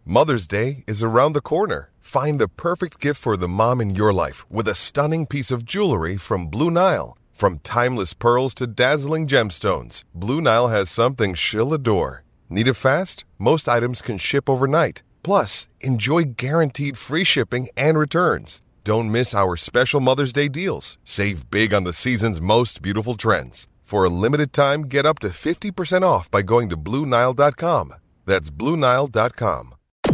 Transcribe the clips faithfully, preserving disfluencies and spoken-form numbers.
Mother's Day is around the corner. Find the perfect gift for the mom in your life with a stunning piece of jewelry from Blue Nile. From timeless pearls to dazzling gemstones, Blue Nile has something she'll adore. Need it fast? Most items can ship overnight. Plus, enjoy guaranteed free shipping and returns. Don't miss our special Mother's Day deals. Save big on the season's most beautiful trends. For a limited time, get up to fifty percent off by going to Blue Nile dot com. That's Blue Nile dot com.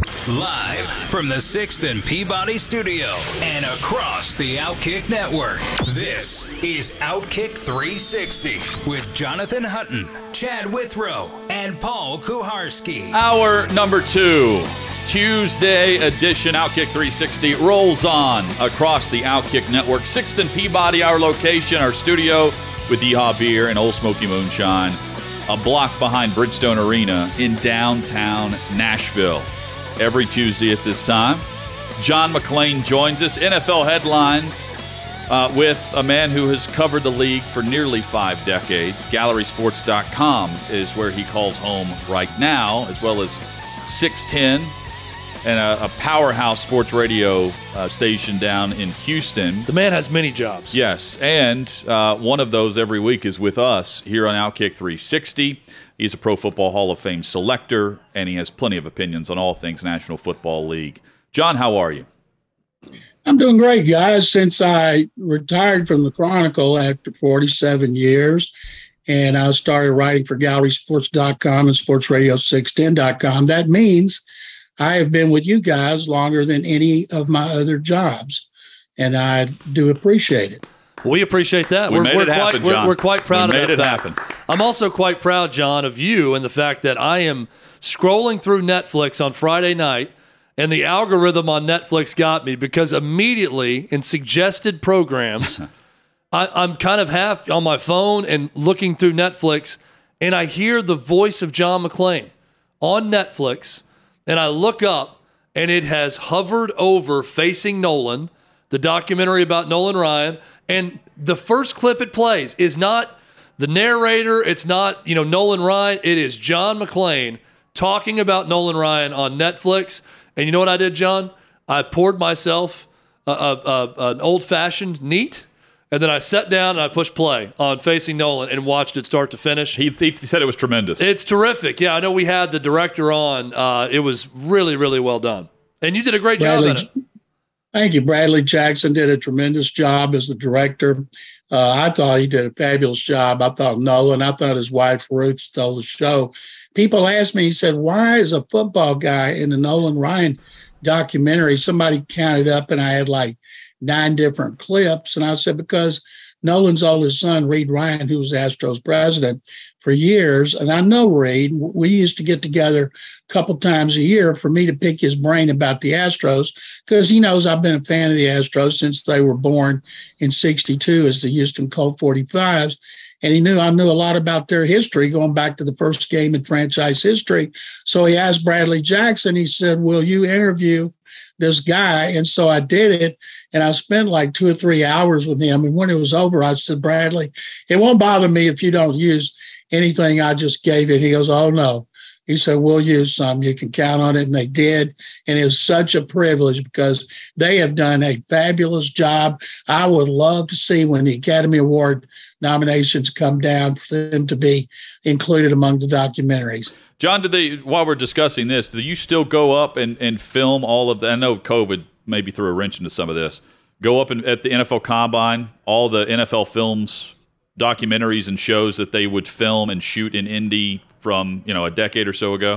Live from the sixth and Peabody studio and across the Outkick network, this is Outkick three sixty with Jonathan Hutton, Chad Withrow, and Paul Kuharsky. Hour number two, Tuesday edition, Outkick three sixty rolls on across the Outkick network. sixth and Peabody, our location, our studio with Yeehaw Beer and Old Smoky Moonshine, a block behind Bridgestone Arena in downtown Nashville. Every Tuesday at this time, John McClain joins us. N F L headlines uh, with a man who has covered the league for nearly five decades. Gallery Sports dot com is where he calls home right now, as well as six ten and a, a powerhouse sports radio uh, station down in Houston. The man has many jobs. Yes, and uh, one of those every week is with us here on Outkick three sixty. He's a Pro Football Hall of Fame selector, and he has plenty of opinions on all things National Football League. John, how are you? I'm doing great, guys. Since I retired from the Chronicle after forty-seven years, and I started writing for Gallery Sports dot com and Sports Radio six ten dot com, that means I have been with you guys longer than any of my other jobs, and I do appreciate it. We appreciate that. We we're, made we're it quite, happen, we're, John. we're quite proud we of made that it fact. happen. I'm also quite proud, John, of you and the fact that I am scrolling through Netflix on Friday night, and the algorithm on Netflix got me because immediately in suggested programs, I, I'm kind of half on my phone and looking through Netflix, and I hear the voice of John McClain on Netflix, and I look up, and it has hovered over Facing Nolan, the documentary about Nolan Ryan, and the first clip it plays is not the narrator, it's not, you know, Nolan Ryan, it is John McClain talking about Nolan Ryan on Netflix. And you know what I did, John? I poured myself a, a, a, an old-fashioned neat, and then I sat down and I pushed play on Facing Nolan and watched it start to finish. He, he said it was tremendous. It's terrific. Yeah, I know we had the director on. Uh, it was really, really well done. And you did a great Bradley, job at it. Thank you. Bradley Jackson did a tremendous job as the director. Uh, I thought he did a fabulous job. I thought Nolan, I thought his wife Ruth stole the show. People asked me, he said, why is a football guy in the Nolan Ryan documentary? Somebody counted up and I had like nine different clips. And I said, because Nolan's oldest son, Reed Ryan, who was Astros president for years, and I know Reed, we used to get together a couple times a year for me to pick his brain about the Astros, because he knows I've been a fan of the Astros since they were born in sixty-two as the Houston Colt forty-fives. And he knew I knew a lot about their history going back to the first game in franchise history. So he asked Bradley Jackson, he said, will you interview this guy? And so I did it. And I spent like two or three hours with him. And when it was over, I said, Bradley, it won't bother me if you don't use anything I just gave it. He goes, oh, no. He said, we'll use some. You can count on it. And they did. And it was such a privilege because they have done a fabulous job. I would love to see when the Academy Award nominations come down for them to be included among the documentaries. John, do they, while we're discussing this, do you still go up and, and film all of the, I know COVID maybe threw a wrench into some of this, go up and, at the N F L Combine, all the N F L films, documentaries and shows that they would film and shoot in Indy from, you know, a decade or so ago?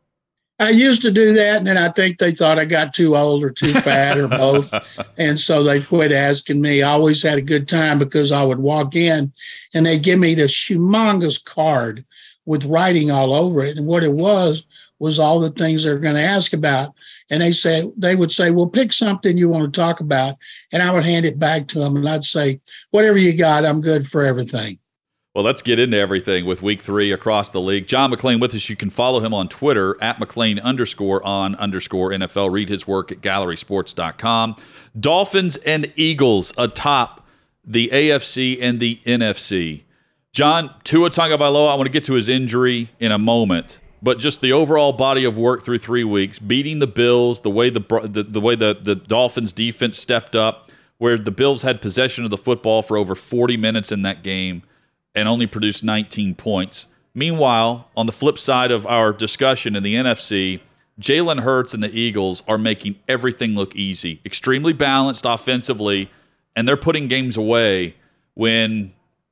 I used to do that, and then I think they thought I got too old or too fat or both, and so they quit asking me. I always had a good time because I would walk in, and they give me this humongous card with writing all over it, and what it was was all the things they're going to ask about. And they say they would say, well, pick something you want to talk about, and I would hand it back to them, and I'd say, whatever you got, I'm good for everything. Well, let's get into everything with week three across the league. John McClain with us. You can follow him on Twitter at McClain underscore on underscore N F L. Read his work at Gallery Sports dot com. Dolphins and Eagles atop the A F C and the N F C. John, Tua Tagovailoa, I want to get to his injury in a moment, but just the overall body of work through three weeks, beating the Bills, the way the the, the way the, the Dolphins defense stepped up, where the Bills had possession of the football for over forty minutes in that game and only produced nineteen points. Meanwhile, on the flip side of our discussion in the N F C, Jalen Hurts and the Eagles are making everything look easy, extremely balanced offensively, and they're putting games away when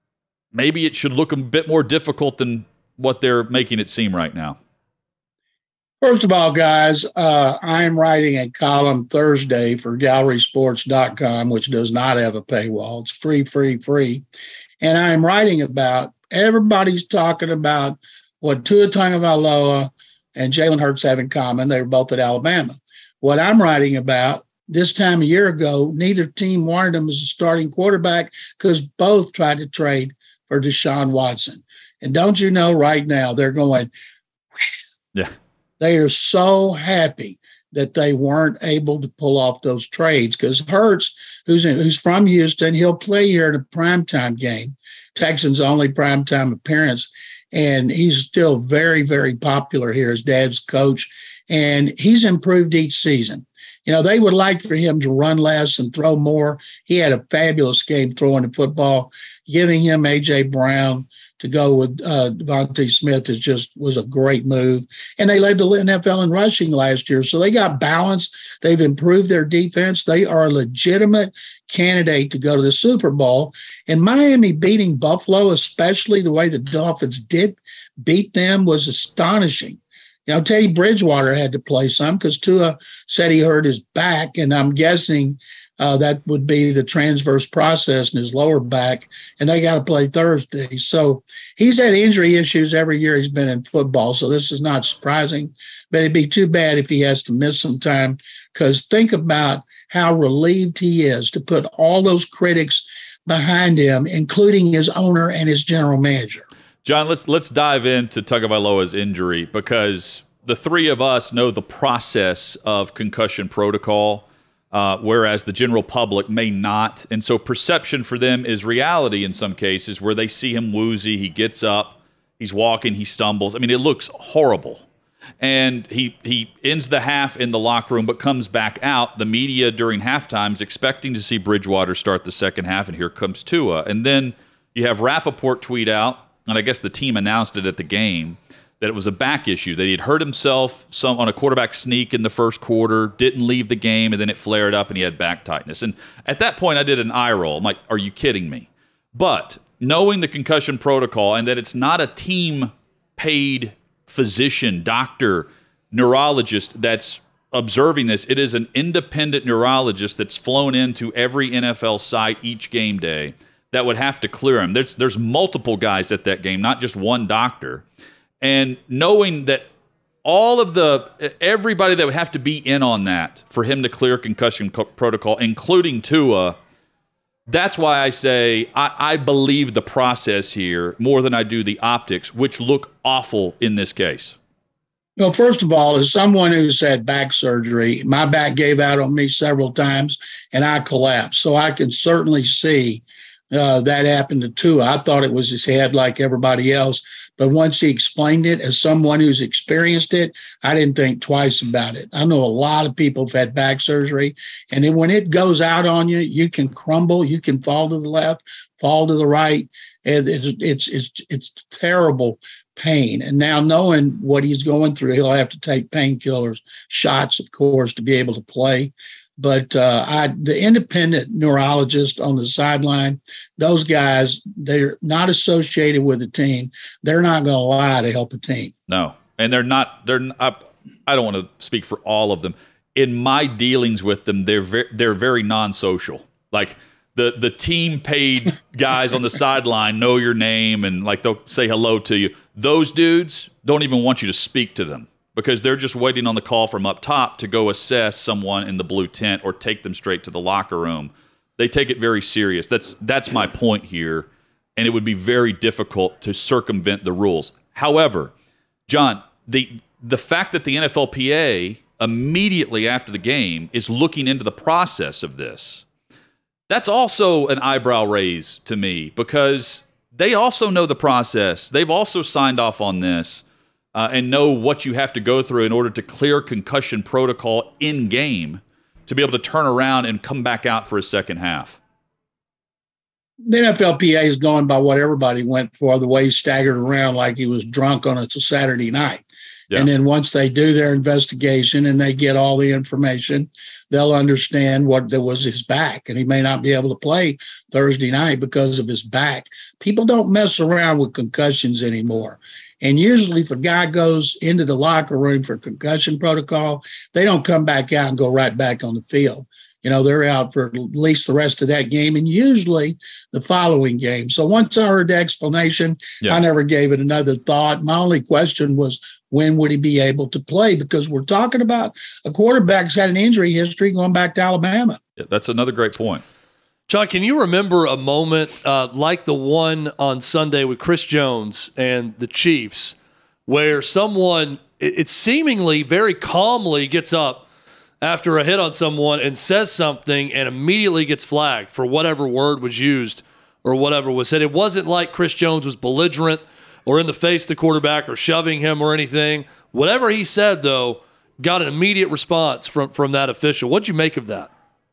maybe it should look a bit more difficult than what they're making it seem right now. First of all, guys, uh, I'm writing a column Thursday for gallery sports dot com, which does not have a paywall. It's free, free, free. And I'm writing about, everybody's talking about what Tua Tagovailoa and Jalen Hurts have in common. They were both at Alabama. What I'm writing about, this time a year ago, neither team wanted him as a starting quarterback because both tried to trade for Deshaun Watson. And don't you know right now they're going, yeah. They are so happy that they weren't able to pull off those trades because Hurts, who's in, who's from Houston, he'll play here in a primetime game, Texans' only primetime appearance, and he's still very, very popular here as Dad's coach, and he's improved each season. You know, they would like for him to run less and throw more. He had a fabulous game throwing the football. Giving him A J. Brown to go with uh, Devontae Smith is just was a great move. And they led the N F L in rushing last year. So they got balance. They've improved their defense. They are a legitimate candidate to go to the Super Bowl. And Miami beating Buffalo, especially the way the Dolphins did beat them, was astonishing. You know, Teddy Bridgewater had to play some because Tua said he hurt his back, and I'm guessing uh, that would be the transverse process in his lower back, and they got to play Thursday. So he's had injury issues every year he's been in football, so this is not surprising. But it'd be too bad if he has to miss some time because think about how relieved he is to put all those critics behind him, including his owner and his general manager. John, let's let's dive into Tagovailoa's injury because the three of us know the process of concussion protocol, uh, whereas the general public may not. And so perception for them is reality in some cases where they see him woozy, he gets up, he's walking, he stumbles. I mean, it looks horrible. And he, he ends the half in the locker room but comes back out. The media during halftime is expecting to see Bridgewater start the second half, and here comes Tua. And then you have Rappaport tweet out, and I guess the team announced it at the game, that it was a back issue, that he had hurt himself some on a quarterback sneak in the first quarter, didn't leave the game, and then it flared up and he had back tightness. And at that point, I did an eye roll. I'm like, are you kidding me? But knowing the concussion protocol and that it's not a team-paid physician, doctor, neurologist that's observing this, it is an independent neurologist that's flown into every N F L site each game day that would have to clear him. There's there's multiple guys at that game, not just one doctor. And knowing that all of the, everybody that would have to be in on that for him to clear concussion co- protocol, including Tua, that's why I say I, I believe the process here more than I do the optics, which look awful in this case. Well, first of all, as someone who's had back surgery, my back gave out on me several times and I collapsed. So I can certainly see Uh, that happened to Tua. I thought it was his head like everybody else. But once he explained it, as someone who's experienced it, I didn't think twice about it. I know a lot of people have had back surgery. And then when it goes out on you, you can crumble. You can fall to the left, fall to the right. And it's, it's, it's, it's terrible pain. And now knowing what he's going through, he'll have to take painkillers, shots, of course, to be able to play. But uh, I, the independent neurologist on the sideline, those guys, they're not associated with the team. They're not going to lie to help a team. No, and they're not. They're. Not, I don't want to speak for all of them. In my dealings with them, they're very, they're very non-social. Like the the team paid guys on the sideline know your name and like they'll say hello to you. Those dudes don't even want you to speak to them, because they're just waiting on the call from up top to go assess someone in the blue tent or take them straight to the locker room. They take it very serious. That's that's my point here, and it would be very difficult to circumvent the rules. However, John, the the fact that the N F L P A immediately after the game is looking into the process of this, that's also an eyebrow raise to me, because they also know the process. They've also signed off on this. uh, and know what you have to go through in order to clear concussion protocol in game to be able to turn around and come back out for a second half? The N F L P A is going by what everybody went for, the way he staggered around like he was drunk on a Saturday night. Yeah. And then once they do their investigation and they get all the information, they'll understand what there was his back. And he may not be able to play Thursday night because of his back. People don't mess around with concussions anymore. And usually if a guy goes into the locker room for concussion protocol, they don't come back out and go right back on the field. You know, they're out for at least the rest of that game and usually the following game. So once I heard the explanation, yeah. I never gave it another thought. My only question was, when would he be able to play? Because we're talking about a quarterback who's had an injury history going back to Alabama. Yeah, that's another great point. John, can you remember a moment uh, like the one on Sunday with Chris Jones and the Chiefs where someone, it, it seemingly very calmly gets up after a hit on someone and says something and immediately gets flagged for whatever word was used or whatever was said? It wasn't like Chris Jones was belligerent or in the face of the quarterback or shoving him or anything. Whatever he said, though, got an immediate response from, from that official. What'd you make of that?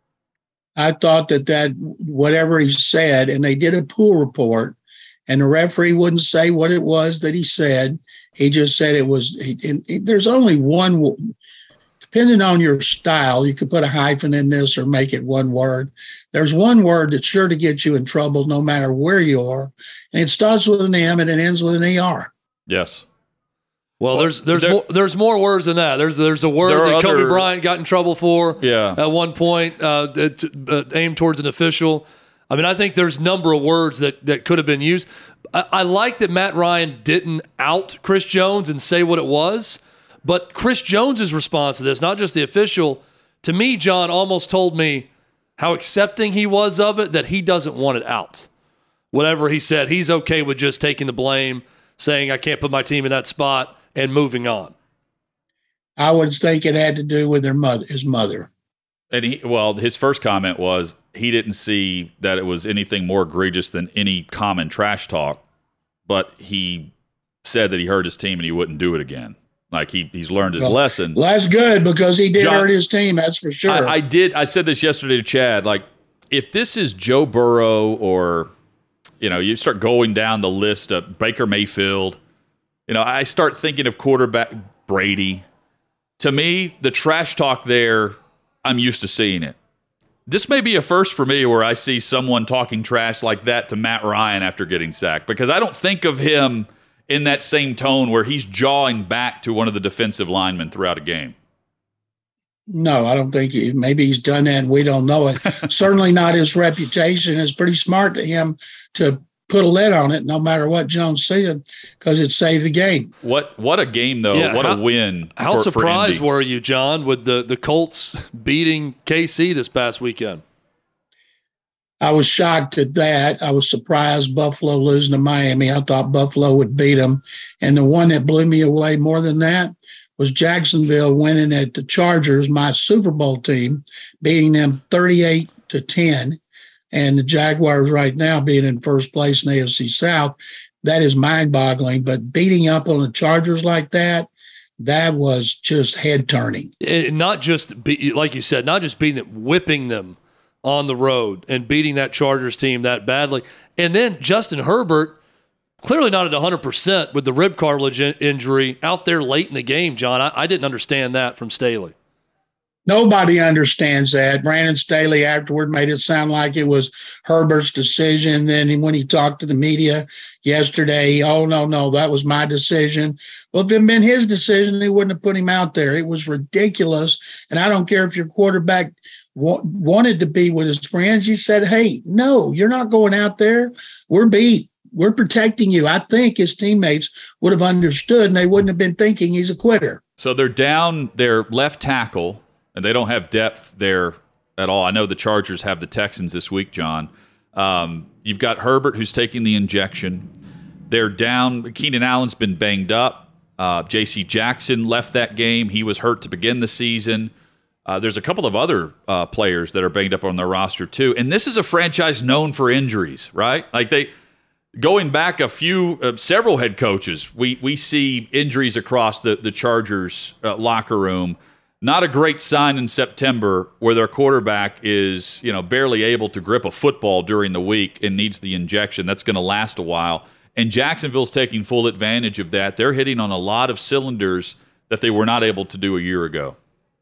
I thought that that whatever he said, and they did a pool report, and the referee wouldn't say what it was that he said. He just said it was – and there's only one – depending on your style, you could put a hyphen in this or make it one word. There's one word that's sure to get you in trouble no matter where you are, and it starts with an M and it ends with an E R. Yes. Well, well there's there's there, more, there's more words than that. There's there's a word that other, Kobe Bryant got in trouble for yeah. at one point, uh, uh, aimed towards an official. I mean, I think there's a number of words that, that could have been used. I, I like that Matt Ryan didn't out Chris Jones and say what it was. But Chris Jones's response to this, not just the official, to me, John, almost told me how accepting he was of it, that he doesn't want it out. Whatever he said, he's okay with just taking the blame, saying, I can't put my team in that spot, and moving on. I would think it had to do with their mother, his mother. And he, well, his first comment was he didn't see that it was anything more egregious than any common trash talk, but he said that he hurt his team and he wouldn't do it again. Like he he's learned his well, lesson. Well, that's good because he did John, hurt his team. That's for sure. I, I did. I said this yesterday to Chad. Like, if this is Joe Burrow or, you know, you start going down the list of Baker Mayfield, you know, I start thinking of quarterback Brady. To me, the trash talk there, I'm used to seeing it. This may be a first for me where I see someone talking trash like that to Matt Ryan after getting sacked, because I don't think of him in that same tone where he's jawing back to one of the defensive linemen throughout a game. No, I don't think he, maybe he's done that and we don't know it. Certainly not his reputation. It's pretty smart to him to put a lid on it no matter what Jones said, because it saved the game. What what a game, though. Yeah, what how, a win. How for, surprised for were you, John, with the, the Colts beating K C this past weekend? I was shocked at that. I was surprised Buffalo losing to Miami. I thought Buffalo would beat them. And the one that blew me away more than that was Jacksonville winning at the Chargers, my Super Bowl team, beating them thirty-eight to ten. And the Jaguars right now being in first place in the A F C South. That is mind-boggling. But beating up on the Chargers like that, that was just head-turning. It, not just, be, like you said, not just beating them, whipping them on the road and beating that Chargers team that badly. And then Justin Herbert, clearly not at one hundred percent with the rib cartilage in- injury out there late in the game, John. I, I didn't understand that from Staley. Nobody understands that. Brandon Staley afterward made it sound like it was Herbert's decision. Then when he talked to the media yesterday, oh, no, no, that was my decision. Well, if it had been his decision, he wouldn't have put him out there. It was ridiculous. And I don't care if your quarterback wanted to be with his friends. He said, hey, no, you're not going out there. We're beat. We're protecting you. I think his teammates would have understood and they wouldn't have been thinking he's a quitter. So they're down their left tackle and they don't have depth there at all. I know the Chargers have the Texans this week, John. Um, you've got Herbert who's taking the injection. They're down. Keenan Allen's been banged up. Uh, J C Jackson left that game. He was hurt to begin the season. Uh, there's a couple of other uh, players that are banged up on their roster too. And this is a franchise known for injuries, right? Like they going back a few, uh, several head coaches, we we see injuries across the, the Chargers uh, locker room. Not a great sign in September where their quarterback is, you know, barely able to grip a football during the week and needs the injection. That's going to last a while. And Jacksonville's taking full advantage of that. They're hitting on a lot of cylinders that they were not able to do a year ago.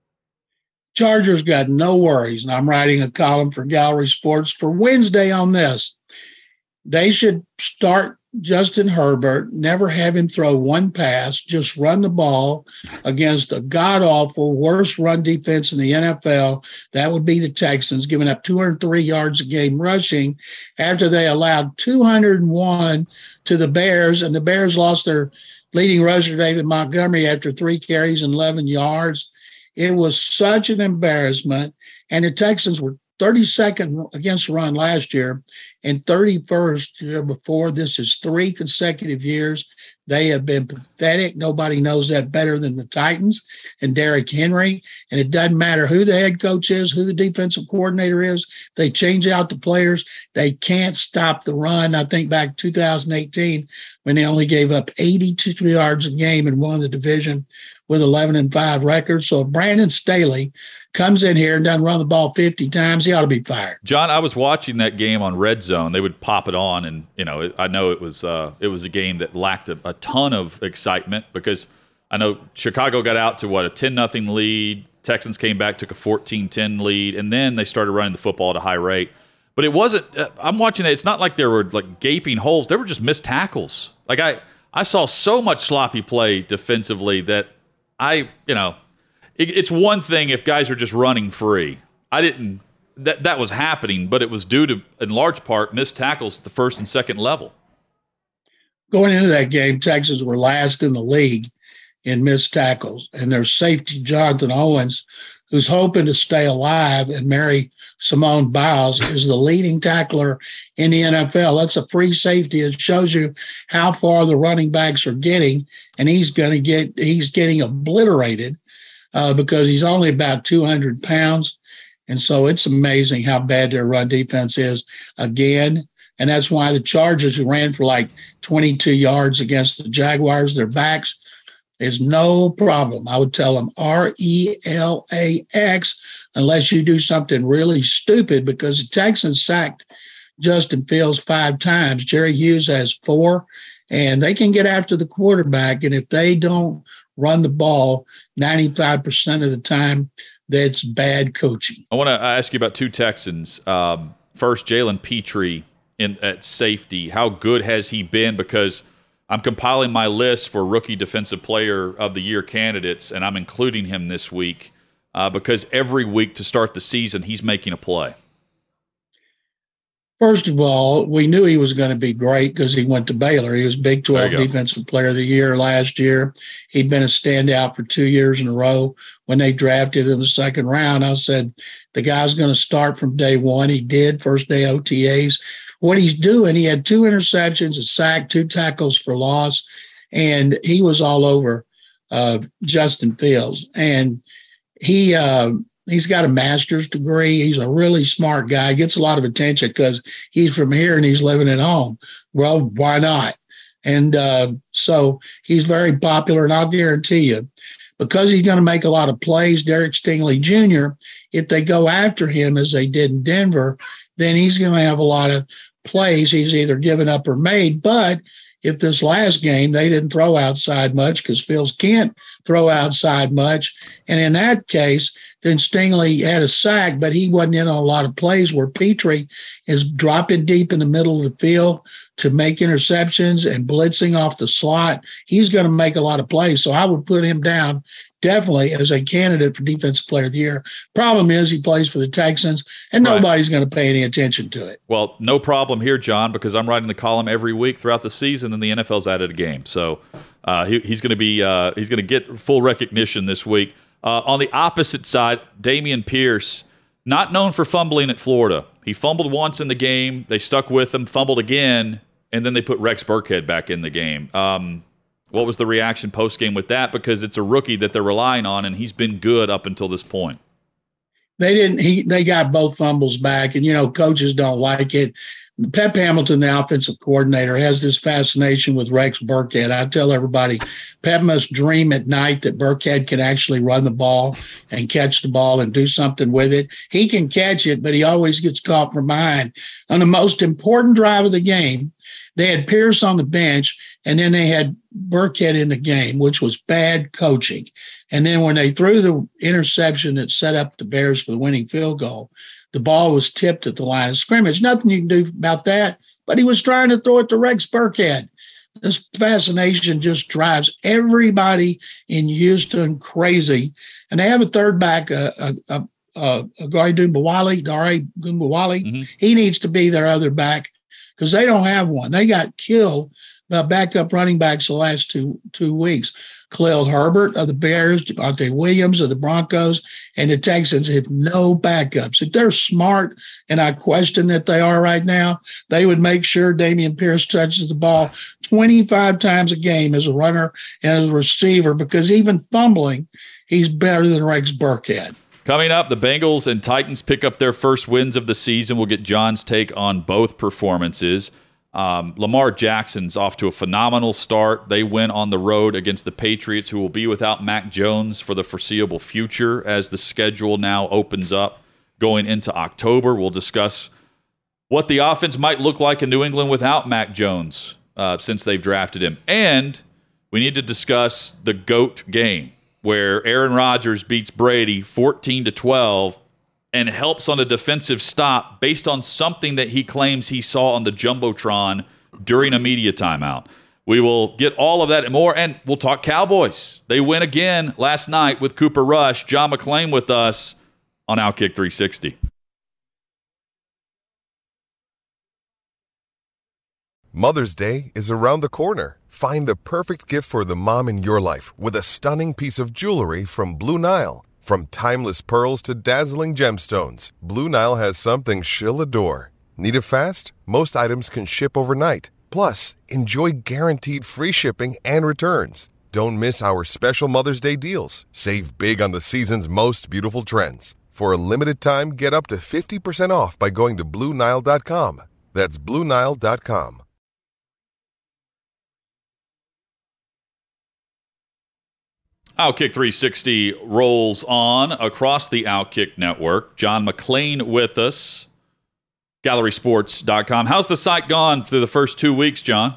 Chargers got no worries, and I'm writing a column for Gallery Sports for Wednesday on this. They should start Justin Herbert, never have him throw one pass, just run the ball against a god-awful, worst run defense in the N F L. That would be the Texans, giving up two hundred three yards a game rushing after they allowed two hundred one to the Bears, and the Bears lost their leading rusher, David Montgomery, after three carries and eleven yards. It was such an embarrassment, and the Texans were thirty-second against the run last year and thirty-first year before. This is three consecutive years. They have been pathetic. Nobody knows that better than the Titans and Derrick Henry. And it doesn't matter who the head coach is, who the defensive coordinator is. They change out the players. They can't stop the run. I think back two thousand eighteen when they only gave up eighty-two yards a game and won the division with eleven and five records. So if Brandon Staley comes in here and doesn't run the ball fifty times, he ought to be fired. John, I was watching that game on Red Zone. They would pop it on, and you know, it, I know it was uh, it was a game that lacked a, a ton of excitement because I know Chicago got out to what a ten nothing lead. Texans came back, took a fourteen ten lead, and then they started running the football at a high rate. But it wasn't. Uh, I'm watching that. It's not like there were like gaping holes. There were just missed tackles. Like I, I saw so much sloppy play defensively that I, you know. It's one thing if guys are just running free. I didn't that that was happening, but it was due to, in large part, missed tackles at the first and second level. Going into that game, Texas were last in the league in missed tackles, and their safety, Jonathan Owens, who's hoping to stay alive and marry Simone Biles, is the leading tackler in the N F L. That's a free safety. It shows you how far the running backs are getting, and he's going to get he's getting obliterated. Uh, because he's only about two hundred pounds. And so it's amazing how bad their run defense is again. And that's why the Chargers, who ran for like twenty-two yards against the Jaguars, their backs, is no problem. I would tell them R E L A X unless you do something really stupid, because the Texans sacked Justin Fields five times. Jerry Hughes has four, and they can get after the quarterback. And if they don't run the ball ninety-five percent of the time, that's bad coaching. I want to ask you about two Texans. Um, first, Jalen Petrie in, at safety. How good has he been? Because I'm compiling my list for Rookie Defensive Player of the Year candidates, and I'm including him this week uh, because every week to start the season, he's making a play. First of all, we knew he was going to be great because he went to Baylor. He was Big twelve Defensive Player of the Year last year. He'd been a standout for two years in a row. When they drafted him in the second round, I said, the guy's going to start from day one. He did, first day O T As. What he's doing, he had two interceptions, a sack, two tackles for loss, and he was all over uh, Justin Fields. And he uh, – He's got a master's degree. He's a really smart guy. Gets a lot of attention because he's from here and he's living at home. Well, why not? And uh, so he's very popular. And I'll guarantee you, because he's going to make a lot of plays, Derek Stingley Junior, if they go after him as they did in Denver, then he's going to have a lot of plays he's either given up or made. But if this last game, they didn't throw outside much because Fields can't throw outside much. And in that case, then Stingley had a sack, but he wasn't in on a lot of plays where Petrie is dropping deep in the middle of the field to make interceptions and blitzing off the slot. He's going to make a lot of plays. So I would put him down definitely as a candidate for Defensive Player of the Year. Problem is he plays for the Texans, and right. Nobody's going to pay any attention to it. Well, no problem here, John, because I'm writing the column every week throughout the season, and the N F L's added a game. So uh, he, he's going to be uh, he's going to get full recognition this week. Uh, on the opposite side, Dameon Pierce, not known for fumbling at Florida. He fumbled once in the game. They stuck with him, fumbled again, and then they put Rex Burkhead back in the game. Um, what was the reaction post-game with that? Because it's a rookie that they're relying on, and he's been good up until this point. They didn't. He they got both fumbles back, and you know coaches don't like it Pep Hamilton, the offensive coordinator, has this fascination with Rex Burkhead. I tell everybody, Pep must dream at night that Burkhead can actually run the ball and catch the ball and do something with it. He can catch it, but he always gets caught from behind. On the most important drive of the game, they had Pierce on the bench, and then they had Burkhead in the game, which was bad coaching. And then when they threw the interception that set up the Bears for the winning field goal, the ball was tipped at the line of scrimmage. Nothing you can do about that, but he was trying to throw it to Rex Burkhead. This fascination just drives everybody in Houston crazy. And they have a third back, a uh, uh, uh, uh, Gary Gumbawale, Dare Gumbawale. Mm-hmm. He needs to be their other back because they don't have one. They got killed by backup running backs the last two two weeks. Khalil Herbert of the Bears, Devontae Williams of the Broncos, and the Texans have no backups. If they're smart, and I question that they are right now, they would make sure Dameon Pierce touches the ball twenty-five times a game as a runner and as a receiver, because even fumbling, he's better than Rex Burkhead. Coming up, the Bengals and Titans pick up their first wins of the season. We'll get John's take on both performances. Um, Lamar Jackson's off to a phenomenal start. They win on the road against the Patriots, who will be without Mac Jones for the foreseeable future as the schedule now opens up going into October. We'll discuss what the offense might look like in New England without Mac Jones uh, since they've drafted him. And we need to discuss the GOAT game, where Aaron Rodgers beats Brady fourteen to twelve and helps on a defensive stop based on something that he claims he saw on the Jumbotron during a media timeout. We will get all of that and more, and we'll talk Cowboys. They win again last night with Cooper Rush. John McClain with us on Outkick three sixty. Mother's Day is around the corner. Find the perfect gift for the mom in your life with a stunning piece of jewelry from Blue Nile. From timeless pearls to dazzling gemstones, Blue Nile has something she'll adore. Need it fast? Most items can ship overnight. Plus, enjoy guaranteed free shipping and returns. Don't miss our special Mother's Day deals. Save big on the season's most beautiful trends. For a limited time, get up to fifty percent off by going to Blue Nile dot com. That's Blue Nile dot com. Outkick three sixty rolls on across the Outkick network. John McClain with us, gallery sports dot com. How's the site gone through the first two weeks, John?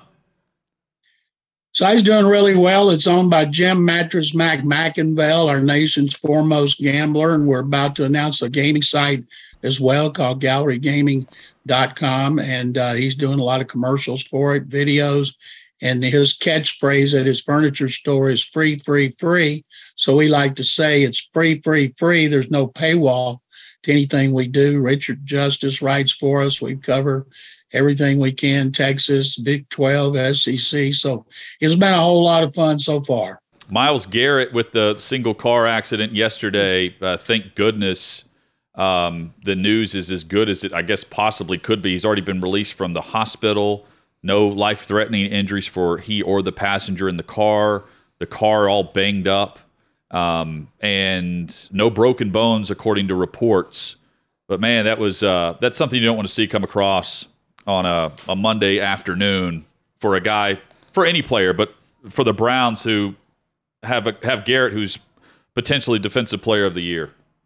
Site's doing really well. It's owned by Jim Mattress Mac McInville, our nation's foremost gambler, and we're about to announce a gaming site as well called gallery gaming dot com, and uh, he's doing a lot of commercials for it, videos. And his catchphrase at his furniture store is free, free, free. So we like to say it's free, free, free. There's no paywall to anything we do. Richard Justice writes for us. We cover everything we can, Texas, Big twelve, S E C. So it's been a whole lot of fun so far. Myles Garrett with the single car accident yesterday. Uh, thank goodness um, the news is as good as it, I guess, possibly could be. He's already been released from the hospital. No life-threatening injuries for he or the passenger in the car. The car all banged up. Um, and no broken bones, according to reports. But, man, that was uh, that's something you don't want to see come across on a, a Monday afternoon for a guy, for any player, but for the Browns who have a, have Garrett, who's potentially Defensive Player of the Year.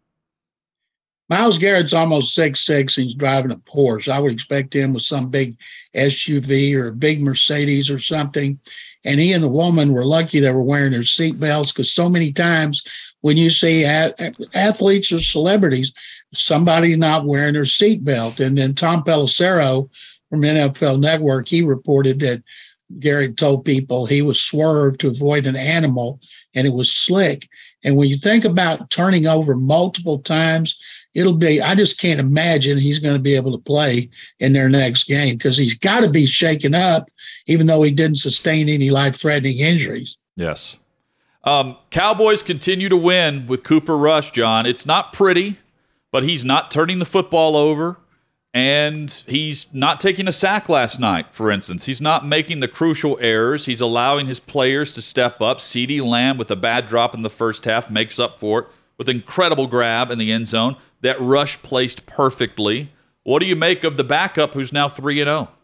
Myles Garrett's almost six six. He's driving a Porsche. I would expect him with some big S U V or a big Mercedes or something. And he and the woman were lucky they were wearing their seatbelts, because so many times when you see a- athletes or celebrities, somebody's not wearing their seatbelt. And then Tom Pelissero from N F L Network, he reported that Garrett told people he was swerved to avoid an animal, and it was slick. And when you think about turning over multiple times, it'll be, I just can't imagine he's going to be able to play in their next game, because he's got to be shaken up, even though he didn't sustain any life-threatening injuries. Yes. Um, Cowboys continue to win with Cooper Rush, John. It's not pretty, but he's not turning the football over, and he's not taking a sack last night, for instance. He's not making the crucial errors. He's allowing his players to step up. CeeDee Lamb, with a bad drop in the first half, makes up for it with incredible grab in the end zone. That rush placed perfectly What do you make of the backup who's now three and oh?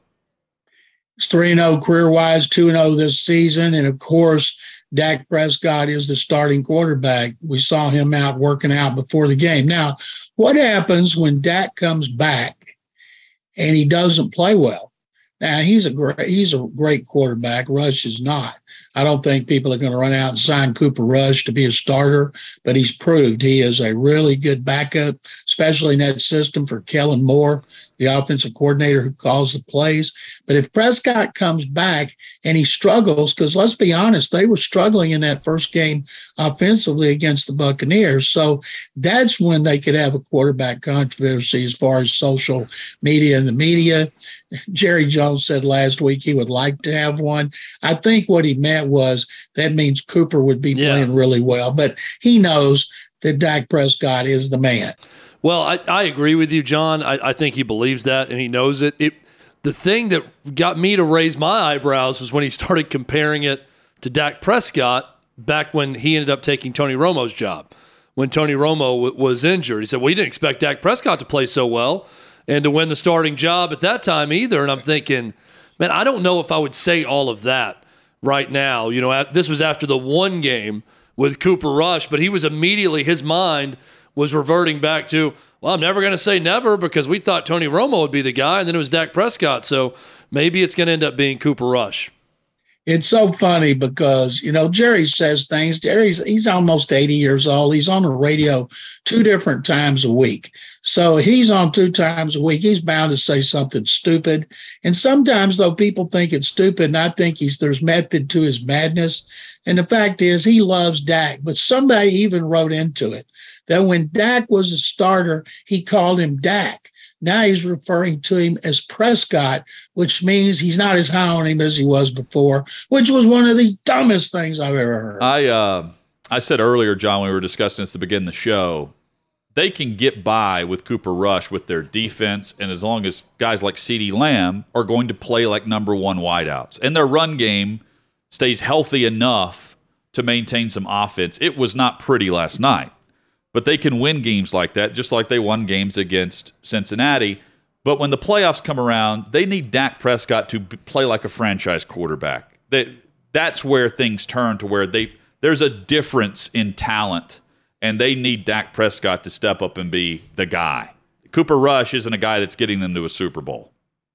It's three and oh career-wise, two and oh this season. And, of course, Dak Prescott is the starting quarterback. We saw him out working out before the game. Now, what happens when Dak comes back and he doesn't play well? Now, he's a great, he's a great quarterback. Rush is not. I don't think people are going to run out and sign Cooper Rush to be a starter, but he's proved he is a really good backup, especially in that system for Kellen Moore, the offensive coordinator who calls the plays. But if Prescott comes back and he struggles, because let's be honest, they were struggling in that first game offensively against the Buccaneers. So that's when they could have a quarterback controversy as far as social media and the media. Jerry Jones said last week he would like to have one. I think what he meant was that means Cooper would be yeah. playing really well, but he knows that Dak Prescott is the man. Well, I, I agree with you, John. I, I think he believes that and he knows it. it. The thing that got me to raise my eyebrows was when he started comparing it to Dak Prescott back when he ended up taking Tony Romo's job. When Tony Romo w- was injured, he said, well, you didn't expect Dak Prescott to play so well and to win the starting job at that time either. And I'm thinking, man, I don't know if I would say all of that right now. You know, this was after the one game with Cooper Rush, but he was immediately, his mind was reverting back to, well, I'm never going to say never because we thought Tony Romo would be the guy, and then it was Dak Prescott. So maybe it's going to end up being Cooper Rush. It's so funny because, you know, Jerry says things. Jerry's he's almost eighty years old. He's on the radio two different times a week. So he's on two times a week. He's bound to say something stupid. And sometimes, though, people think it's stupid, and I think he's there's method to his madness. And the fact is he loves Dak. But somebody even wrote into it that when Dak was a starter, he called him Dak. Now he's referring to him as Prescott, which means he's not as high on him as he was before, which was one of the dumbest things I've ever heard. I uh, I said earlier, John, when we were discussing this to begin the show, they can get by with Cooper Rush with their defense, and as long as guys like CeeDee Lamb are going to play like number one wideouts, and their run game stays healthy enough to maintain some offense. It was not pretty last night. But they can win games like that, just like they won games against Cincinnati. But when the playoffs come around, they need Dak Prescott to play like a franchise quarterback. That that's where things turn to where they there's a difference in talent, and they need Dak Prescott to step up and be the guy. Cooper Rush isn't a guy that's getting them to a Super Bowl.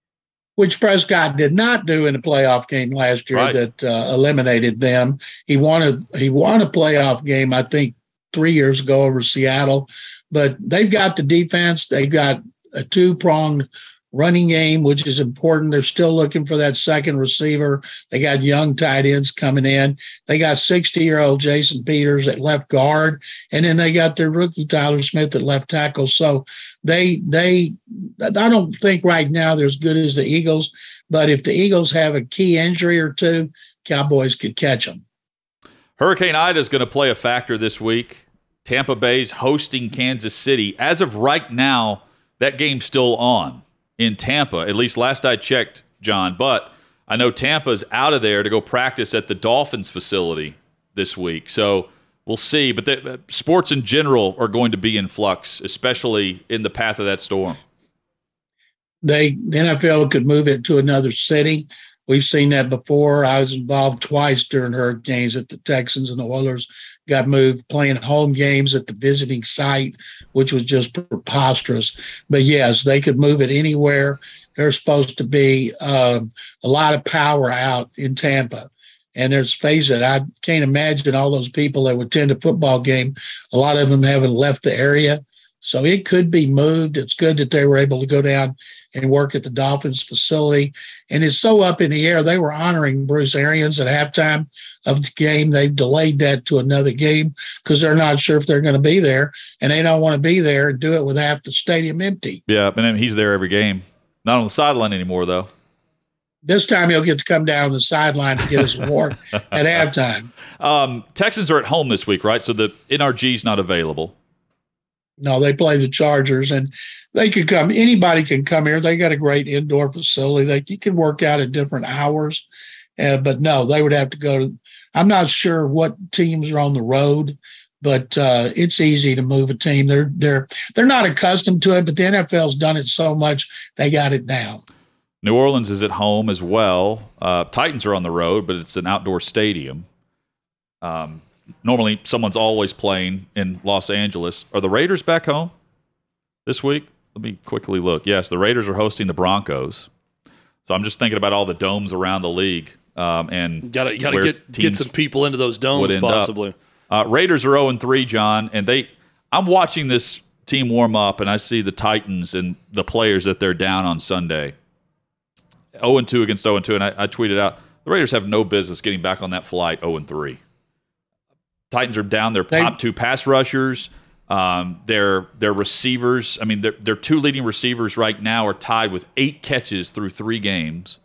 Which Prescott did not do in a playoff game last year right. that uh, eliminated them. He won a, he won a playoff game, I think, three years ago over Seattle, but they've got the defense. They've got a two-pronged running game, which is important. They're still looking for that second receiver. They got young tight ends coming in. They got sixty-year-old Jason Peters at left guard, and then they got their rookie Tyler Smith at left tackle. So they, they, I don't think right now they're as good as the Eagles, but if the Eagles have a key injury or two, Cowboys could catch them. Hurricane Ida is going to play a factor this week. Tampa Bay's hosting Kansas City. As of right now, that game's still on in Tampa, at least last I checked, John. But I know Tampa's out of there to go practice at the Dolphins facility this week. So we'll see. But the, uh, sports in general are going to be in flux, especially in the path of that storm. They, the N F L could move it to another city. We've seen that before. I was involved twice during hurricanes that the Texans and the Oilers got moved, playing home games at the visiting site, which was just preposterous. But, yes, they could move it anywhere. There's supposed to be um, a lot of power out in Tampa. And let's face it, I can't imagine all those people that would attend a football game, a lot of them haven't left the area. So it could be moved. It's good that they were able to go down and work at the Dolphins facility. And it's so up in the air. They were honoring Bruce Arians at halftime of the game. They've delayed that to another game because they're not sure if they're going to be there. And they don't want to be there and do it with half the stadium empty. Yeah, and then he's there every game. Not on the sideline anymore, though. This time he'll get to come down the sideline to get his award at halftime. Um, Texans are at home this week, right? So the N R G's not available. No, they play the Chargers, and they could come. Anybody can come here. They got a great indoor facility. They you can work out at different hours, uh, but no, they would have to go to. I'm not sure what teams are on the road. but uh, it's easy to move a team. They're they're they're not accustomed to it, but the N F L's done it so much they got it down. New Orleans is at home as well. Uh, Titans are on the road, but it's an outdoor stadium. Um, normally, someone's always playing in Los Angeles. Are the Raiders back home this week? Let me quickly look. Yes, the Raiders are hosting the Broncos. So I'm just thinking about all the domes around the league. Um, and got to got to get get some people into those domes possibly. Uh, Raiders are oh and three, John, and they. I'm watching this team warm up, and I see the Titans and the players that they're down on Sunday. oh and two against oh and two, and I, I tweeted out the Raiders have no business getting back on that flight oh and three. Titans are down their top two pass rushers. Um, their their receivers, I mean, their their two leading receivers right now are tied with eight catches through three games.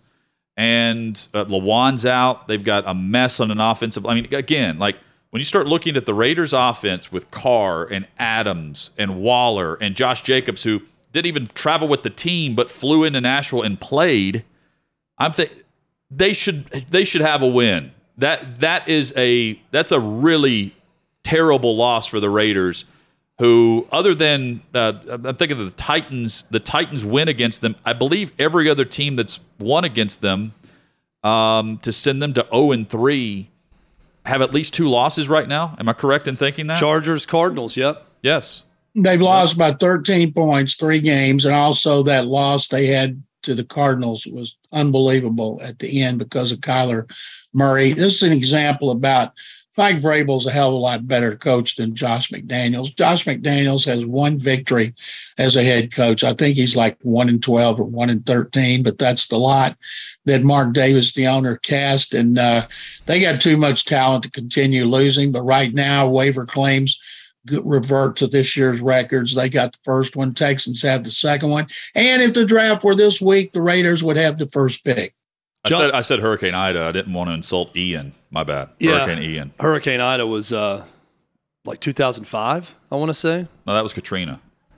And uh, Lawan's out. They've got a mess on an offensive. I mean, again, like when you start looking at the Raiders' offense with Carr and Adams and Waller and Josh Jacobs, who didn't even travel with the team but flew into Nashville and played, I'm think they should they should have a win. That that is a that's a really terrible loss for the Raiders, who, other than uh, I'm thinking of the Titans, the Titans win against them. I believe every other team that's won against them, um, to send them to oh and three, have at least two losses right now. Am I correct in thinking that? Chargers, Cardinals, yep. Yes. They've lost by thirteen points, three games, and also that loss they had to the Cardinals was unbelievable at the end because of Kyler Murray. This is an example about Mike Vrabel's a hell of a lot better coach than Josh McDaniels. Josh McDaniels has one victory as a head coach. I think he's like one and twelve or one and thirteen, but that's the lot that Mark Davis, the owner, cast. And uh, they got too much talent to continue losing. But right now, waiver claims revert to this year's records. They got the first one. Texans have the second one. And if the draft were this week, the Raiders would have the first pick. I said I said Hurricane Ida. I didn't want to insult Ian. My bad. Yeah, Hurricane Ian. Hurricane Ida was uh, like two thousand five, I want to say. No, that was Katrina.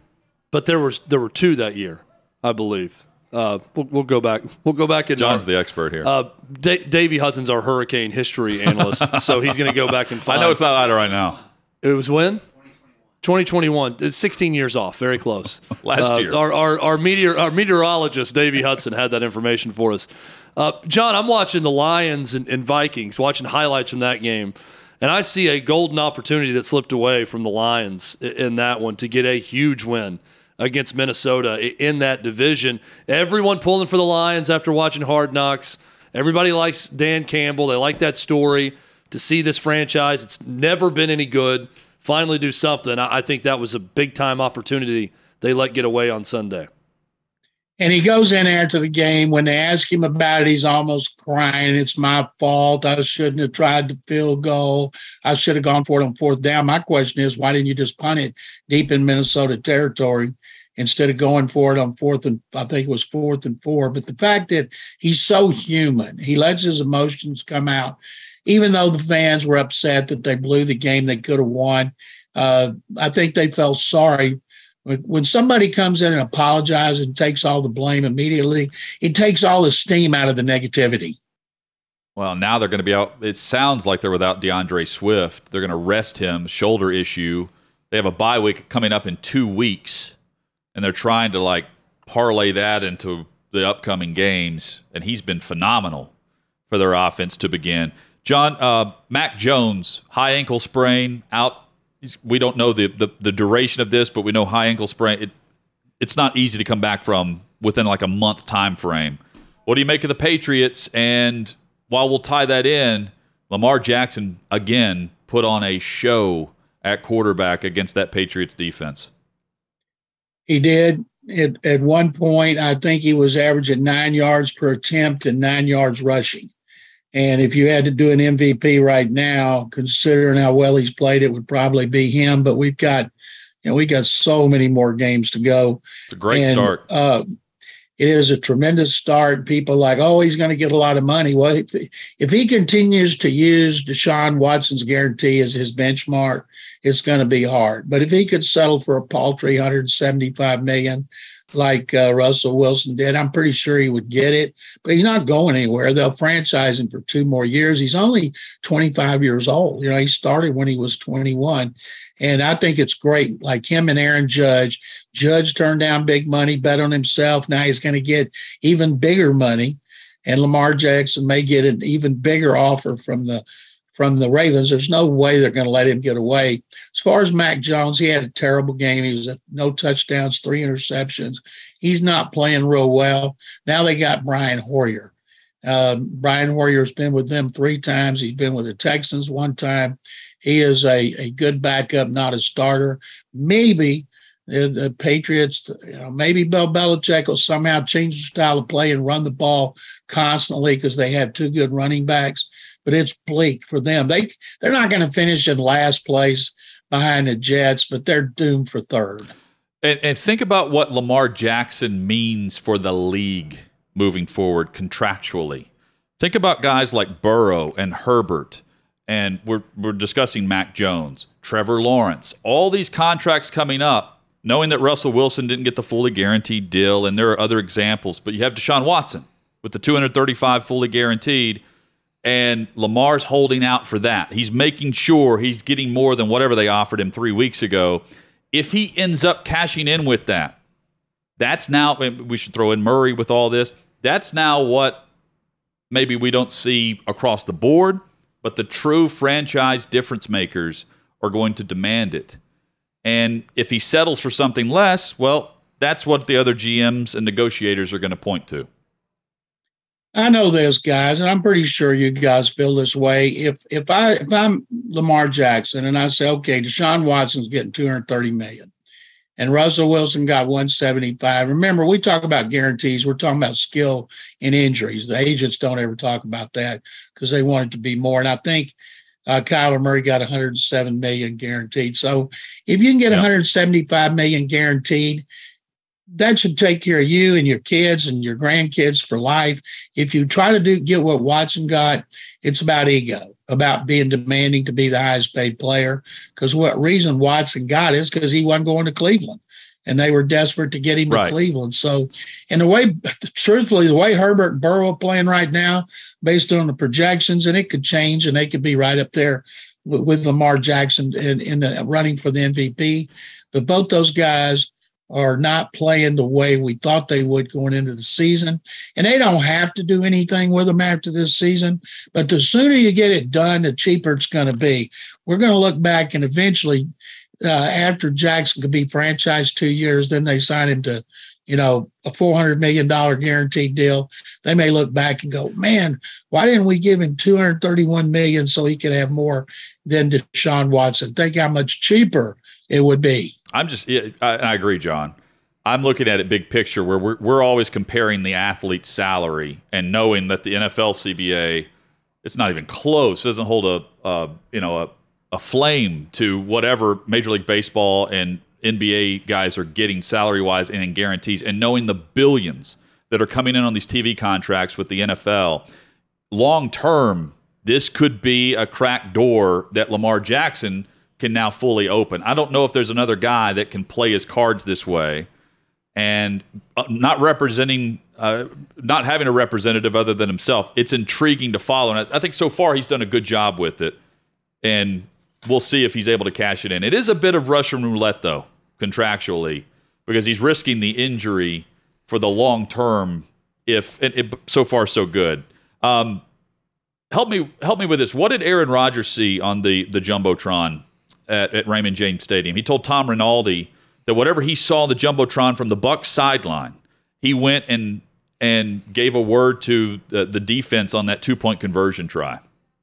But there was there were two that year, I believe. Uh, we'll, we'll go back. We'll go back. In John's our, the expert here. Uh, D- Davey Hudson's our hurricane history analyst, so he's going to go back and find. I know it's not Ida right now. It was when? twenty twenty-one. It's sixteen years off. Very close. Last uh, year. Our our our, meteor, our meteorologist, Davey Hudson, had that information for us. Uh, John, I'm watching the Lions and, and Vikings, watching highlights from that game, and I see a golden opportunity that slipped away from the Lions in that one to get a huge win against Minnesota in that division. Everyone pulling for the Lions after watching Hard Knocks. Everybody likes Dan Campbell. They like that story. To see this franchise, it's never been any good, finally do something. I think that was a big-time opportunity they let get away on Sunday. And he goes in after the game. When they ask him about it, he's almost crying. It's my fault. I shouldn't have tried the field goal. I should have gone for it on fourth down. My question is, why didn't you just punt it deep in Minnesota territory instead of going for it on fourth and I think it was fourth and four? But the fact that he's so human, he lets his emotions come out. Even though the fans were upset that they blew the game they could have won, uh, I think they felt sorry. When somebody comes in and apologizes and takes all the blame immediately, it takes all the steam out of the negativity. Well, now they're going to be out. It sounds like they're without DeAndre Swift. They're going to rest him, shoulder issue. They have a bye week coming up in two weeks, and they're trying to like parlay that into the upcoming games, and he's been phenomenal for their offense to begin. John, uh, Mac Jones, high ankle sprain, out. We don't know the, the, the duration of this, but we know high ankle sprain. It, it's not easy to come back from within like a month time frame. What do you make of the Patriots? And while we'll tie that in, Lamar Jackson, again, put on a show at quarterback against that Patriots defense. He did. At, at one point, I think he was averaging nine yards per attempt and nine yards rushing. And if you had to do an M V P right now, considering how well he's played, it would probably be him. But we've got, you know, we got so many more games to go. It's a great and, start. Uh, it is a tremendous start. People are like, oh, he's going to get a lot of money. Well, if, if he continues to use Deshaun Watson's guarantee as his benchmark, it's going to be hard. But if he could settle for a paltry one hundred seventy-five million like uh, Russell Wilson did. I'm pretty sure he would get it, but he's not going anywhere. They'll franchise him for two more years. He's only twenty-five years old. You know, he started when he was twenty-one. And I think it's great. Like him and Aaron Judge. Judge turned down big money, bet on himself. Now he's going to get even bigger money. And Lamar Jackson may get an even bigger offer from the from the Ravens. There's no way they're going to let him get away. As far as Mac Jones, he had a terrible game. He was at no touchdowns, three interceptions. He's not playing real well. Now they got Brian Hoyer. Uh, Brian Hoyer's been with them three times. He's been with the Texans one time. He is a, a good backup, not a starter. Maybe the, the Patriots, you know, maybe Bill Belichick will somehow change the style of play and run the ball constantly because they have two good running backs. But it's bleak for them. They, they're not going to finish in last place behind the Jets, but they're doomed for third. And, and think about what Lamar Jackson means for the league moving forward contractually. Think about guys like Burrow and Herbert, and we're we're discussing Mac Jones, Trevor Lawrence, all these contracts coming up, knowing that Russell Wilson didn't get the fully guaranteed deal, and there are other examples, but you have Deshaun Watson with the two hundred thirty-five fully guaranteed. And Lamar's holding out for that. He's making sure he's getting more than whatever they offered him three weeks ago. If he ends up cashing in with that, that's now, we should throw in Murray with all this, that's now what maybe we don't see across the board, but the true franchise difference makers are going to demand it. And if he settles for something less, well, that's what the other G Ms and negotiators are going to point to. I know this, guys, and I'm pretty sure you guys feel this way. If if I if I'm Lamar Jackson and I say, okay, Deshaun Watson's getting two hundred thirty million dollars and Russell Wilson got one hundred seventy-five. Remember, we talk about guarantees. We're talking about skill and injuries. The agents don't ever talk about that because they want it to be more. And I think uh, Kyler Murray got one hundred seven million dollars guaranteed. So if you can get yep. one hundred seventy-five million dollars guaranteed, that should take care of you and your kids and your grandkids for life. If you try to do get what Watson got, it's about ego, about being demanding to be the highest paid player. Because what reason Watson got is because he wasn't going to Cleveland, and they were desperate to get him to right. Cleveland. So, in a way, truthfully, the way Herbert and Burrow are playing right now, based on the projections, and it could change, and they could be right up there with, with Lamar Jackson in, in the running for the M V P. But both those guys are not playing the way we thought they would going into the season. And they don't have to do anything with them after this season. But the sooner you get it done, the cheaper it's going to be. We're going to look back and eventually, uh, after Jackson could be franchised two years, then they sign him to, you know, a four hundred million dollars guaranteed deal. They may look back and go, man, why didn't we give him two hundred thirty-one million dollars so he could have more than Deshaun Watson? Think how much cheaper it would be. I'm just, I, I agree, John. I'm looking at it big picture where we're, we're always comparing the athlete's salary and knowing that the N F L C B A, it's not even close. It doesn't hold a, a you know, a, a flame to whatever Major League Baseball and N B A guys are getting salary-wise and in guarantees, and knowing the billions that are coming in on these T V contracts with the N F L. Long-term, this could be a cracked door that Lamar Jackson can now fully open. I don't know if there's another guy that can play his cards this way and not representing, uh, not having a representative other than himself. It's intriguing to follow. And I think so far he's done a good job with it. And we'll see if he's able to cash it in. It is a bit of Russian roulette, though, contractually, because he's risking the injury for the long term. If it, it, so far, so good. Um, help me, help me with this. What did Aaron Rodgers see on the the jumbotron At, at Raymond James Stadium? He told Tom Rinaldi that whatever he saw on the jumbotron from the Bucs sideline, he went and and gave a word to the, the defense on that two-point conversion try.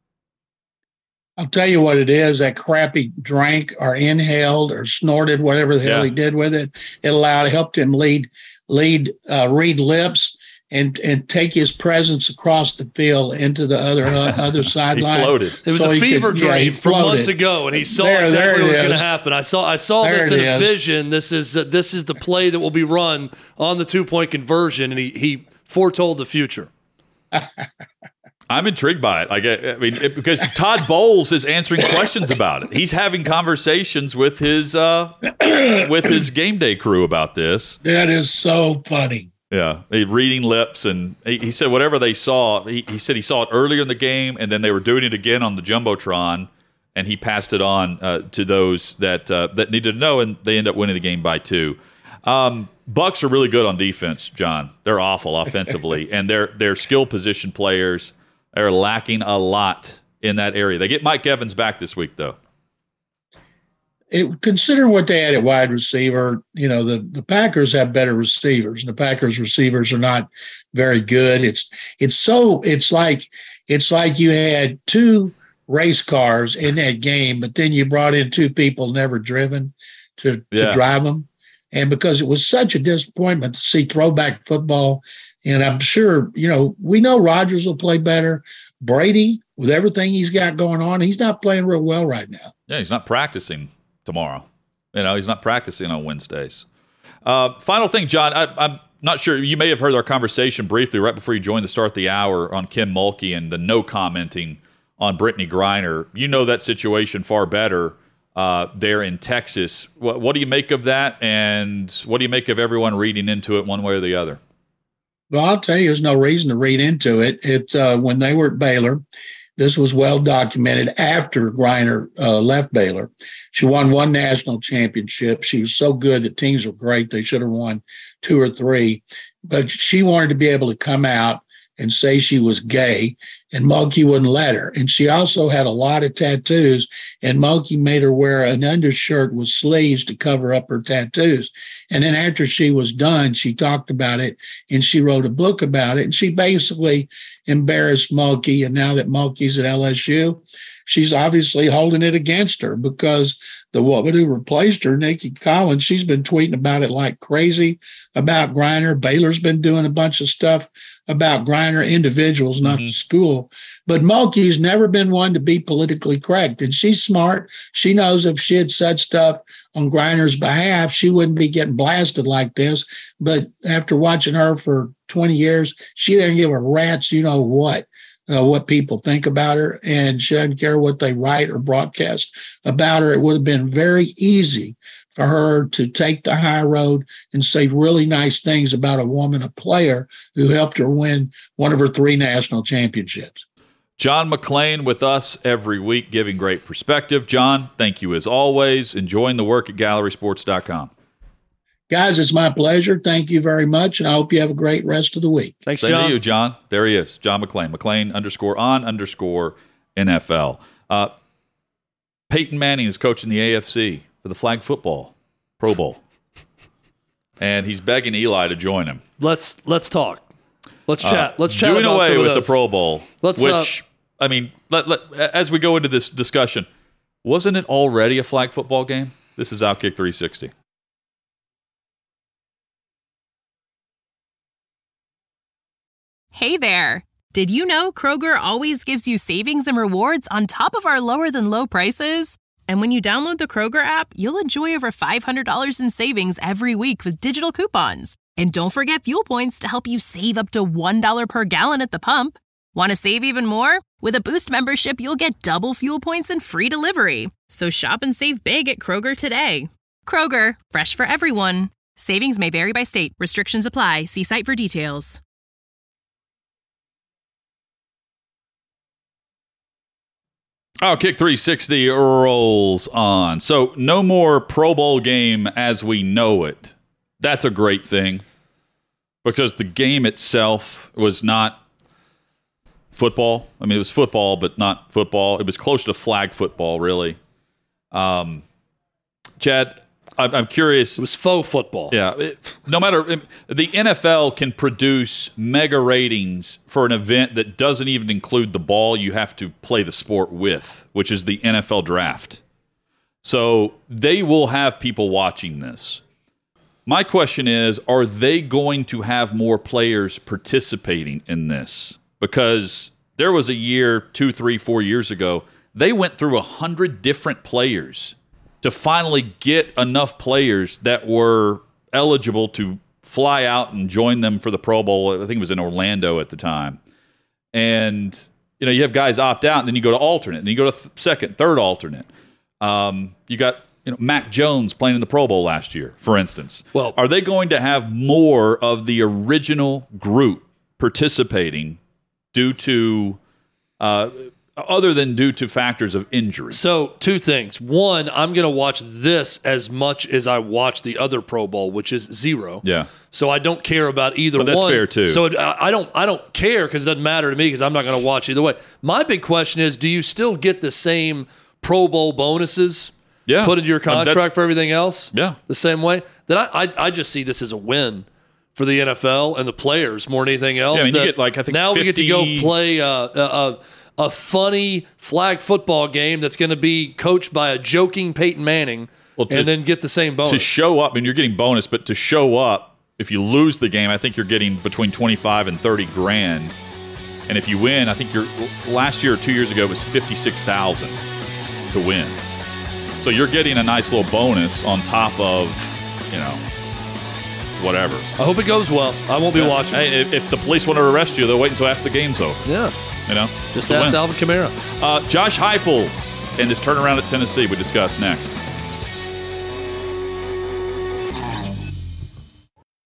I'll tell you what it is. That crap he drank or inhaled or snorted, whatever the hell yeah. he did with it, it allowed, helped him lead, lead, uh, read lips and and take his presence across the field into the other uh, other sideline. He floated. It was so a fever could, dream yeah, from months ago, and he saw there, exactly there what was is. going to happen. I saw I saw there this in a is. vision. This is uh, this is the play that will be run on the two point conversion, and he he foretold the future. I'm intrigued by it. Like, I, I mean, it, because Todd Bowles is answering questions about it. He's having conversations with his uh, with his game day crew about this. That is so funny. Yeah, he, reading lips, and he, he said whatever they saw. He, he said he saw it earlier in the game, and then they were doing it again on the jumbotron, and he passed it on uh, to those that uh, that needed to know, and they end up winning the game by two. Um, Bucks are really good on defense, John. They're awful offensively, and their their skill position players are lacking a lot in that area. They get Mike Evans back this week, though. It, consider what they had at wide receiver. You know, the, the Packers have better receivers, and the Packers receivers are not very good. It's it's so it's like it's like you had two race cars in that game, but then you brought in two people never driven to, yeah. to drive them. And because it was such a disappointment to see throwback football, and I'm sure, you know, we know Rodgers will play better. Brady, with everything he's got going on, he's not playing real well right now. Yeah, he's not practicing tomorrow. You know, he's not practicing on Wednesdays. Uh, final thing, John, I, I'm not sure. You may have heard our conversation briefly right before you joined the start of the hour on Kim Mulkey and the no commenting on Brittany Griner. You know that situation far better uh, there in Texas. What, what do you make of that, and what do you make of everyone reading into it one way or the other? Well, I'll tell you, there's no reason to read into it. It uh, when they were at Baylor, this was well documented after Griner uh, left Baylor. She won one national championship. She was so good that teams were great. They should have won two or three. But she wanted to be able to come out and say she was gay, and Mulkey wouldn't let her. And she also had a lot of tattoos, and Mulkey made her wear an undershirt with sleeves to cover up her tattoos. And then after she was done, she talked about it, and she wrote a book about it, and she basically embarrassed Mulkey. And now that Mulkey's at L S U, she's obviously holding it against her, because the woman who replaced her, Nikki Collins, she's been tweeting about it like crazy about Griner. Baylor's been doing a bunch of stuff about Griner, individuals, not mm-hmm. the school. But Mulkey's never been one to be politically correct. And she's smart. She knows if she had said stuff on Griner's behalf, she wouldn't be getting blasted like this. But after watching her for twenty years, she didn't give a rat's you know what. Uh, what people think about her, and she doesn't care what they write or broadcast about her. It would have been very easy for her to take the high road and say really nice things about a woman, a player who helped her win one of her three national championships. John McClain with us every week, giving great perspective. John, thank you as always. Enjoying the work at gallery sports dot com. Guys, it's my pleasure. Thank you very much, and I hope you have a great rest of the week. Thanks, Same John. to you, John. There he is, John McClain. McClain underscore on underscore N F L. Uh, Peyton Manning is coaching the A F C for the flag football Pro Bowl, and he's begging Eli to join him. Let's let's talk. Let's chat. Uh, let's chat doing about away some of with this. the Pro Bowl. Let's, which uh, I mean, let, let, as we go into this discussion, wasn't it already a flag football game? This is Outkick three sixty. Hey there! Did you know Kroger always gives you savings and rewards on top of our lower-than-low prices? And when you download the Kroger app, you'll enjoy over five hundred dollars in savings every week with digital coupons. And don't forget fuel points to help you save up to one dollar per gallon at the pump. Want to save even more? With a Boost membership, you'll get double fuel points and free delivery. So shop and save big at Kroger today. Kroger, fresh for everyone. Savings may vary by state. Restrictions apply. See site for details. Outkick three sixty rolls on. So no more Pro Bowl game as we know it. That's a great thing, because the game itself was not football. I mean, it was football, but not football. It was close to flag football, really. Um, Chad, I'm curious. It was faux football. Yeah. It, no matter, the N F L can produce mega ratings for an event that doesn't even include the ball you have to play the sport with, which is the N F L draft. So they will have people watching this. My question is, are they going to have more players participating in this? Because there was a year, two, three, four years ago, they went through a hundred different players to finally get enough players that were eligible to fly out and join them for the Pro Bowl. I think it was in Orlando at the time. And you know, you have guys opt out, and then you go to alternate, and then you go to th- second, third alternate. Um, you got you know Mac Jones playing in the Pro Bowl last year, for instance. Well, are they going to have more of the original group participating due to, uh, other than due to factors of injury? So two things. One, I'm going to watch this as much as I watch the other Pro Bowl, which is zero. Yeah. So I don't care about either But that's one. fair, too. So it, I don't I don't care because it doesn't matter to me because I'm not going to watch either way. My big question is, do you still get the same Pro Bowl bonuses Yeah. put into your Uh, that's- contract for everything else? Yeah. The same way? Then I, I I just see this as a win for the N F L and the players more than anything else. Yeah, I mean, you That get, like, I think now we get to go fifty play uh, a, a, a funny flag football game that's going to be coached by a joking Peyton Manning Well, to- and then get the same bonus. To show up, and you're getting bonus, but to show up, if you lose the game, I think you're getting between twenty-five and thirty grand. And if you win, I think you're last year or two years ago it was fifty-six thousand to win. So you're getting a nice little bonus on top of, you know, whatever. I hope it goes well. I won't be Yeah. watching. Hey, if, if the police want to arrest you, they'll wait until after the game's over. Yeah. You know, Just to ask win. Alvin Kamara. Uh, Josh Heupel and his turnaround at Tennessee we discuss next.